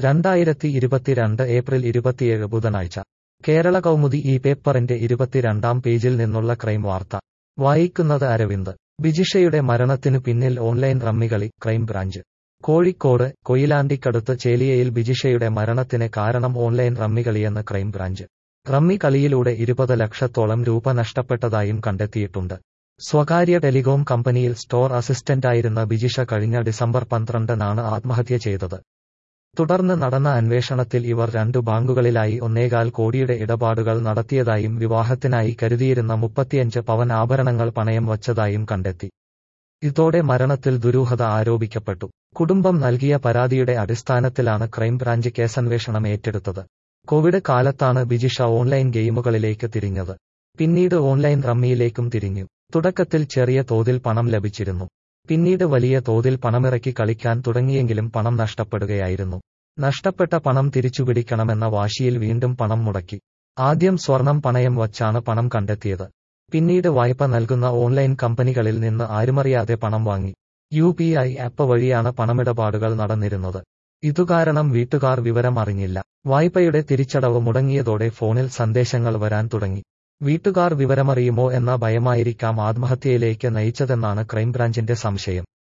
2022 April 27 ബുധനാഴ്ച കേരള കൗമുദി ഈ പേപ്പറിന്റെ 22-ാം പേജിൽ നിന്നുള്ള ക്രൈം വാർത്ത വായിക്കുന്നത് അരവിന്ദ്. ബിജിഷയുടെ മരണത്തിനു പിന്നിൽ ഓൺലൈൻ റമ്മികളി, ക്രൈംബ്രാഞ്ച്. കോഴിക്കോട് കൊയിലാണ്ടിക്കടുത്ത് ചേലിയയിൽ ബിജിഷയുടെ മരണത്തിന് കാരണം ഓൺലൈൻ റമ്മികളിയെന്ന് ക്രൈംബ്രാഞ്ച്. റമ്മി കളിയിലൂടെ 20 ലക്ഷത്തോളം രൂപ നഷ്ടപ്പെട്ടതായും കണ്ടെത്തിയിട്ടുണ്ട്. സ്വകാര്യ ടെലികോം കമ്പനിയിൽ സ്റ്റോർ അസിസ്റ്റന്റായിരുന്ന ബിജിഷ കഴിഞ്ഞ ഡിസംബർ 12-നാണ് ആത്മഹത്യ ചെയ്തത്. തുടർന്ന് നടന്ന അന്വേഷണത്തിൽ ഇവർ 2 ബാങ്കുകളിലായി 1.25 കോടിയുടെ ഇടപാടുകൾ നടത്തിയതായും വിവാഹത്തിനായി കരുതിയിരുന്ന 35 പവൻ ആഭരണങ്ങൾ പണയം വച്ചതായും കണ്ടെത്തി. ഇതോടെ മരണത്തിൽ ദുരൂഹത ആരോപിക്കപ്പെട്ടു. കുടുംബം നൽകിയ പരാതിയുടെ അടിസ്ഥാനത്തിലാണ് ക്രൈംബ്രാഞ്ച് കേസന്വേഷണം ഏറ്റെടുത്തത്. കോവിഡ് കാലത്താണ് ബിജിഷ ഓൺലൈൻ ഗെയിമുകളിലേക്ക് തിരിഞ്ഞത്. പിന്നീട് ഓൺലൈൻ റമ്മിയിലേക്കും തിരിഞ്ഞു. തുടക്കത്തിൽ ചെറിയ തോതിൽ പണം ലഭിച്ചിരുന്നു. പിന്നീട് വലിയ തോതിൽ പണമിറക്കി കളിക്കാൻ തുടങ്ങിയെങ്കിലും പണം നഷ്ടപ്പെടുകയായിരുന്നു. നഷ്ടപ്പെട്ട പണം തിരിച്ചുപിടിക്കണമെന്ന വാശിയിൽ വീണ്ടും പണം മുടക്കി. ആദ്യം സ്വർണം പണയം വച്ചാണ് പണം കണ്ടെത്തിയത്. പിന്നീട് വായ്പ നൽകുന്ന ഓൺലൈൻ കമ്പനികളിൽ നിന്ന് ആരുമറിയാതെ പണം വാങ്ങി. UPI ആപ്പ് വഴിയാണ് പണമിടപാടുകൾ നടന്നിരുന്നത്. ഇതുകാരണം വീട്ടുകാർ വിവരം അറിഞ്ഞില്ല. വായ്പയുടെ തിരിച്ചടവ് മുടങ്ങിയതോടെ ഫോണിൽ സന്ദേശങ്ങൾ വരാൻ തുടങ്ങി. വീട്ടുകാർ വിവരമറിയുമോ എന്ന ഭയമായിരിക്കാം ആത്മഹത്യയിലേക്ക് നയിച്ചതെന്നാണ് ക്രൈംബ്രാഞ്ചിന്റെ സംശയം.